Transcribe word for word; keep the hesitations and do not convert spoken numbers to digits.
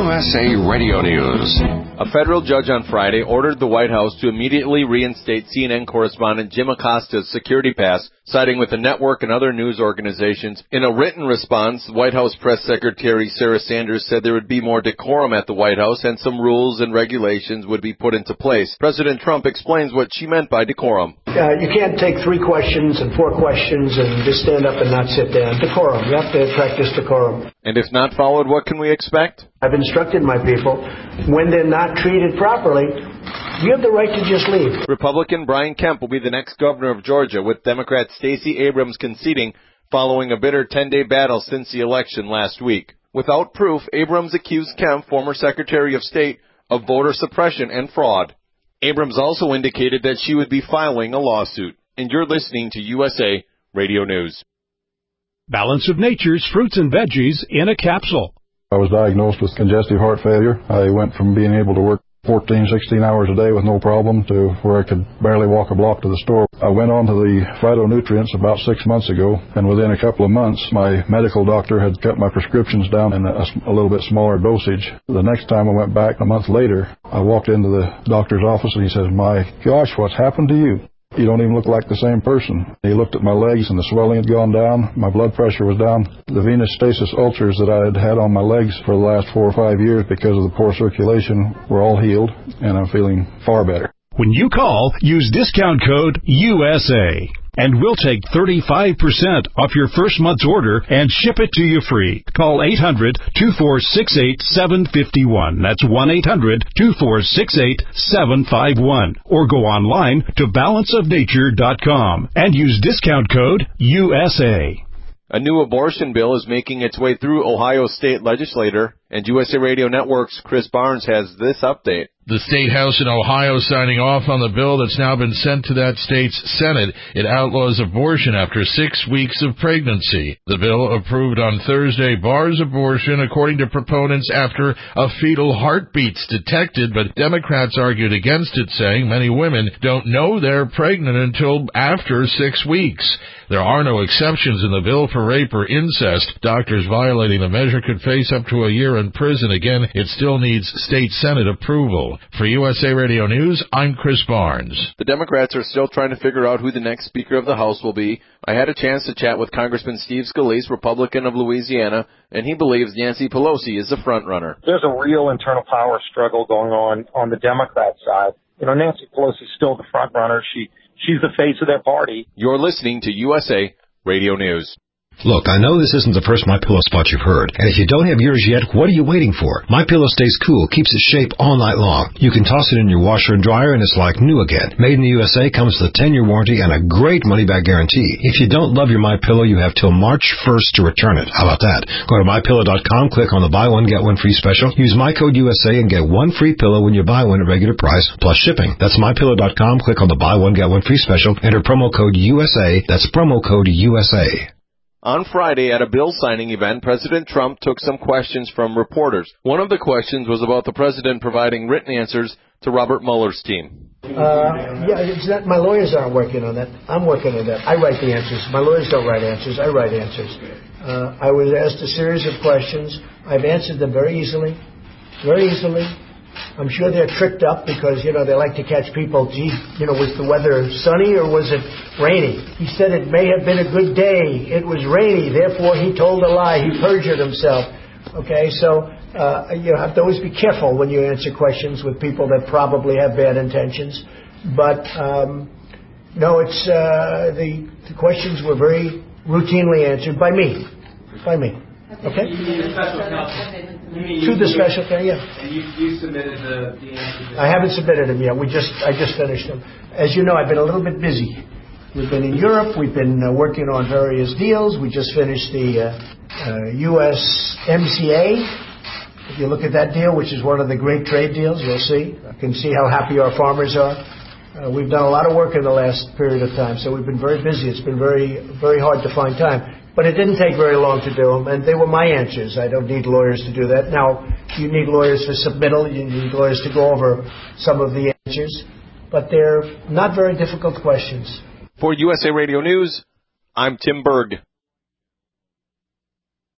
U S A Radio News. A federal judge on Friday ordered the White House to immediately reinstate C N N correspondent Jim Acosta's security pass, siding with the network and other news organizations. In a written response, White House Press Secretary Sarah Sanders said there would be more decorum at the White House and some rules and regulations would be put into place. President Trump explains what she meant by decorum. Uh, you can't take three questions and four questions and just stand up and not sit down. Decorum. You have to practice decorum. And if not followed, what can we expect? I've instructed my people, when they're not treated properly, you have the right to just leave. Republican Brian Kemp will be the next governor of Georgia, with Democrat Stacey Abrams conceding following a bitter ten-day battle since the election last week. Without proof, Abrams accused Kemp, former Secretary of State, of voter suppression and fraud. Abrams also indicated that she would be filing a lawsuit. And you're listening to U S A Radio News. Balance of Nature's fruits and veggies in a capsule. I was diagnosed with congestive heart failure. I went from being able to work fourteen, sixteen hours a day with no problem to where I could barely walk a block to the store. I went on to the phytonutrients about six months ago, and within a couple of months, my medical doctor had cut my prescriptions down in a, a little bit smaller dosage. The next time I went back, a month later, I walked into the doctor's office and he says, "My gosh, what's happened to you? You don't even look like the same person." He looked at my legs and the swelling had gone down. My blood pressure was down. The venous stasis ulcers that I had had on my legs for the last four or five years because of the poor circulation were all healed, and I'm feeling far better. When you call, use discount code U S A, and we'll take thirty-five percent off your first month's order and ship it to you free. Call eight hundred, two four six eight, seven five one. That's one eight hundred, two four six eight, seven five one. Or go online to balance of nature dot com and use discount code U S A. A new abortion bill is making its way through Ohio State Legislature, and U S A Radio Network's Chris Barnes has this update. The State House in Ohio signing off on the bill that's now been sent to that state's Senate. It outlaws abortion after six weeks of pregnancy. The bill, approved on Thursday, bars abortion, according to proponents, after a fetal heartbeat's detected, but Democrats argued against it, saying many women don't know they're pregnant until after six weeks. There are no exceptions in the bill for rape or incest. Doctors violating the measure could face up to a year in prison. Again, it still needs state Senate approval. For U S A Radio News, I'm Chris Barnes. The Democrats are still trying to figure out who the next Speaker of the House will be. I had a chance to chat with Congressman Steve Scalise, Republican of Louisiana, and he believes Nancy Pelosi is the front runner. There's a real internal power struggle going on on the Democrat side. You know, Nancy Pelosi is still the front runner. She she's the face of their party. You're listening to U S A Radio News. Look, I know this isn't the first MyPillow spot you've heard, and if you don't have yours yet, what are you waiting for? MyPillow stays cool, keeps its shape all night long. You can toss it in your washer and dryer, and it's like new again. Made in the U S A, comes with a ten-year warranty and a great money-back guarantee. If you don't love your MyPillow, you have till March first to return it. How about that? Go to my pillow dot com, click on the buy one, get one free special. Use my code U S A and get one free pillow when you buy one at regular price, plus shipping. That's my pillow dot com, click on the buy one, get one free special. Enter promo code U S A. That's promo code U S A. On Friday, at a bill signing event, President Trump took some questions from reporters. One of the questions was about the president providing written answers to Robert Mueller's team. Uh, yeah, it's not, my lawyers aren't working on that. I'm working on that. I write the answers. My lawyers don't write answers. I write answers. Uh, I was asked a series of questions. I've answered them very easily, very easily. I'm sure they're tricked up because, you know, they like to catch people. Gee, you know, was the weather sunny or was it rainy? He said it may have been a good day. It was rainy. Therefore, he told a lie. He perjured himself. Okay, so uh, you have to always be careful when you answer questions with people that probably have bad intentions. But, um, no, it's uh, the, the questions were very routinely answered by me. By me. Okay? You mean the special counsel? To the special counsel, yeah. And you, you submitted the, the answers? I haven't submitted them yet. We just I just finished them. As you know, I've been a little bit busy. We've been in Europe. We've been uh, working on various deals. We just finished the uh, uh, U S M C A. If you look at that deal, which is one of the great trade deals, you'll see. I can see how happy our farmers are. Uh, we've done a lot of work in the last period of time, so we've been very busy. It's been very, very hard to find time. But it didn't take very long to do them, and they were my answers. I don't need lawyers to do that. Now, you need lawyers for submittal. You need lawyers to go over some of the answers. But they're not very difficult questions. For U S A Radio News, I'm Tim Berg.